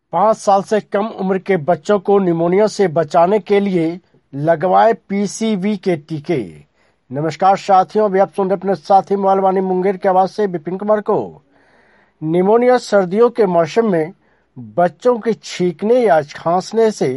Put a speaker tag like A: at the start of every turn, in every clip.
A: 5 साल से कम उम्र के बच्चों को निमोनिया से बचाने के लिए लगवाए पीसीवी के टीके। नमस्कार साथियों, अभी आप सुन रहे अपने साथी मालवानी मुंगेर की आवाज से विपिन कुमार को। निमोनिया सर्दियों के मौसम में बच्चों के छींकने या खांसने से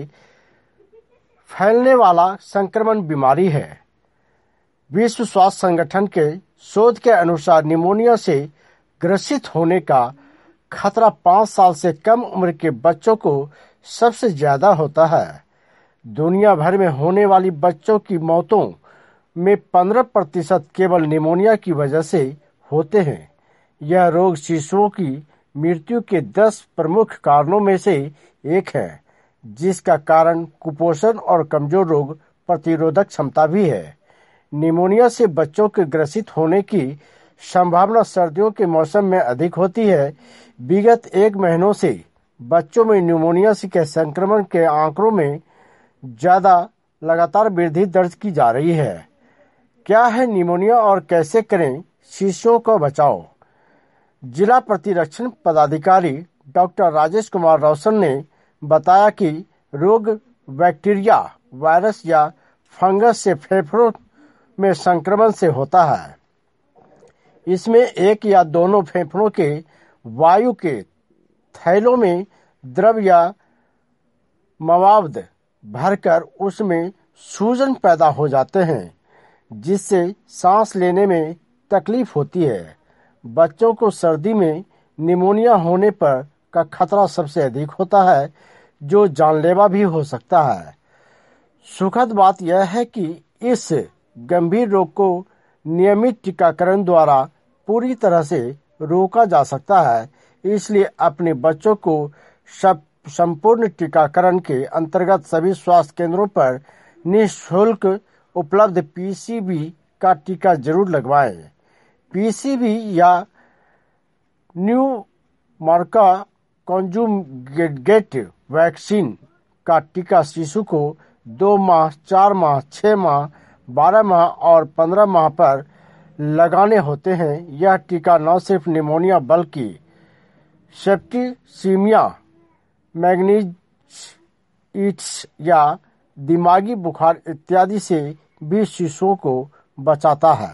A: फैलने वाला संक्रमण बीमारी है। विश्व स्वास्थ्य संगठन के शोध के अनुसार निमोनिया से ग्रसित होने का खतरा 5 साल से कम उम्र के बच्चों को सबसे ज्यादा होता है। दुनिया भर में होने वाली बच्चों की मौतों में 15% केवल निमोनिया की वजह से होते हैं। यह रोग शिशुओं की मृत्यु के 10 प्रमुख कारणों में से एक है, जिसका कारण कुपोषण और कमजोर रोग प्रतिरोधक क्षमता भी है। निमोनिया से बच्चों के ग्रसित होने की संभावना सर्दियों के मौसम में अधिक होती है। विगत 1 महीनों से बच्चों में निमोनिया के संक्रमण के आंकड़ों में लगातार वृद्धि दर्ज की जा रही है। क्या है निमोनिया और कैसे करें शिशुओं का बचाव? जिला प्रतिरक्षण पदाधिकारी डॉक्टर राजेश कुमार रोशन ने बताया कि रोग बैक्टीरिया, वायरस या फंगस से फेफड़ों में संक्रमण से होता है। इसमें एक या दोनों फेफड़ों के वायु के थैलों में द्रव या मवाद भरकर उसमें सूजन पैदा हो जाते हैं, जिससे सांस लेने में तकलीफ होती है। बच्चों को सर्दी में निमोनिया होने पर का खतरा सबसे अधिक होता है, जो जानलेवा भी हो सकता है। सुखद बात यह है कि इस गंभीर रोग को नियमित टीकाकरण द्वारा पूरी तरह से रोका जा सकता है। इसलिए अपने बच्चों को संपूर्ण टीकाकरण के अंतर्गत सभी स्वास्थ्य केंद्रों पर निःशुल्क उपलब्ध पीसीवी का टीका जरूर लगवाएं। पीसीवी या न्यू मार्का कॉन्जुगेट वैक्सीन का टीका शिशु को 2 माह, 4 माह, 6 माह, 12 माह और 15 माह पर लगाने होते हैं। यह टीका न सिर्फ निमोनिया बल्कि सेप्टिसीमिया, मेनिंजाइटिस या दिमागी बुखार इत्यादि से भी शिशुओं को बचाता है।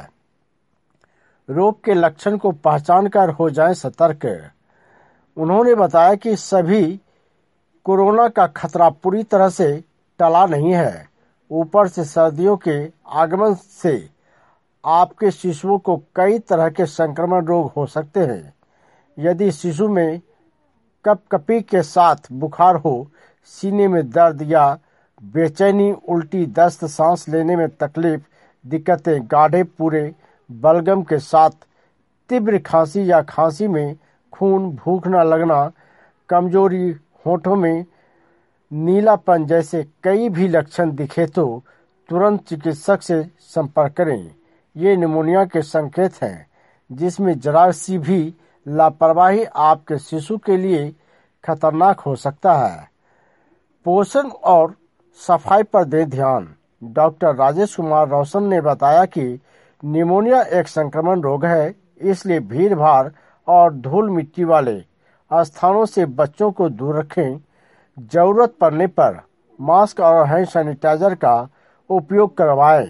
A: रोग के लक्षण को पहचान कर हो जाएं सतर्क। उन्होंने बताया कि सभी कोरोना का खतरा पूरी तरह से टला नहीं है। ऊपर से सर्दियों के आगमन से आपके शिशुओं को कई तरह के संक्रमण रोग हो सकते हैं। यदि शिशु में कपकपी के साथ बुखार हो, सीने में दर्द या बेचैनी, उल्टी, दस्त, सांस लेने में तकलीफ, दिक्कतें, गाढ़े पूरे बलगम के साथ तीव्र खांसी या खांसी में खून, भूख न लगना, कमजोरी, होठों में नीलापन जैसे कई भी लक्षण दिखे तो तुरंत चिकित्सक से संपर्क करें। ये निमोनिया के संकेत हैं, जिसमें जरा सी भी लापरवाही आपके शिशु के लिए खतरनाक हो सकता है। पोषण और सफाई पर दें ध्यान। डॉक्टर राजेश कुमार रोशन ने बताया कि निमोनिया एक संक्रमण रोग है, इसलिए भीड़ भाड़ और धूल मिट्टी वाले स्थानों से बच्चों को दूर रखें। जरूरत पड़ने पर मास्क और हैंड सैनिटाइजर का उपयोग करवाएं।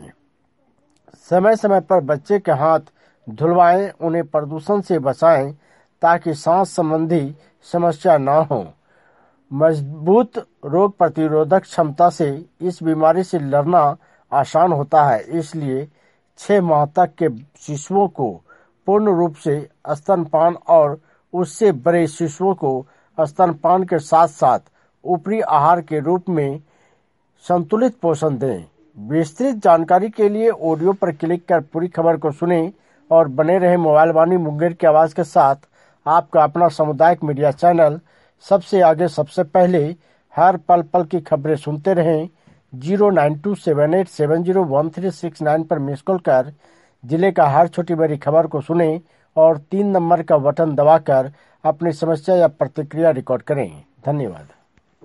A: समय समय पर बच्चे के हाथ धुलवाएं, उन्हें प्रदूषण से बचाएं ताकि सांस संबंधी समस्या न हो। मजबूत रोग प्रतिरोधक क्षमता से इस बीमारी से लड़ना आसान होता है। इसलिए 6 माह तक के शिशुओं को पूर्ण रूप से स्तनपान और उससे बड़े शिशुओं को स्तनपान के साथ साथ ऊपरी आहार के रूप में संतुलित पोषण दें। विस्तृत जानकारी के लिए ऑडियो पर क्लिक कर पूरी खबर को सुनें और बने रहे मोबाइल वाणी मुंगेर की आवाज के साथ। आपका अपना सामुदायिक मीडिया चैनल सबसे आगे, सबसे पहले, हर पल पल की खबरें सुनते रहें। 09278701369 पर मिस कॉल कर जिले का हर छोटी बड़ी खबर को सुनें और 3 नंबर का बटन दबाकर अपनी समस्या या प्रतिक्रिया रिकॉर्ड करें। धन्यवाद।